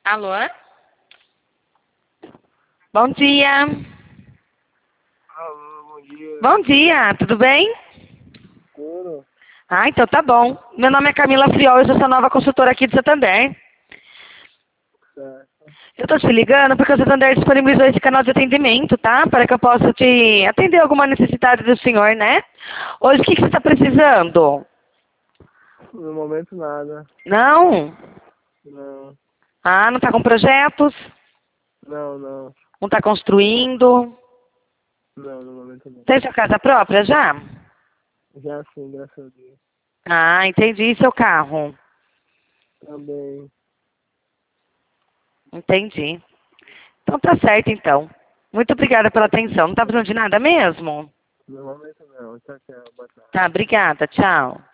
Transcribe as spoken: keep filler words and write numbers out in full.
Alô? Bom dia. Alô, bom dia. Bom dia, tudo bem? Tudo? Ah, então tá bom. Meu nome é Camila Friol, eu sou nova consultora aqui do Santander. Certo. Eu tô te ligando porque o Santander disponibilizou esse canal de atendimento, tá? Para que eu possa te atender alguma necessidade do senhor, né? Hoje, o que, que você está precisando? No momento nada. Não? Não. Ah, não tá com projetos? Não, não. Não tá construindo? Não, no momento não. Tem sua casa própria já? Já sim, graças a Deus. Ah, entendi. E seu carro? Também. Entendi. Então tá certo, então. Muito obrigada pela atenção. Não tá precisando de nada mesmo? No momento não. Tchau, tchau. Boa tarde. Tá, obrigada. Tchau.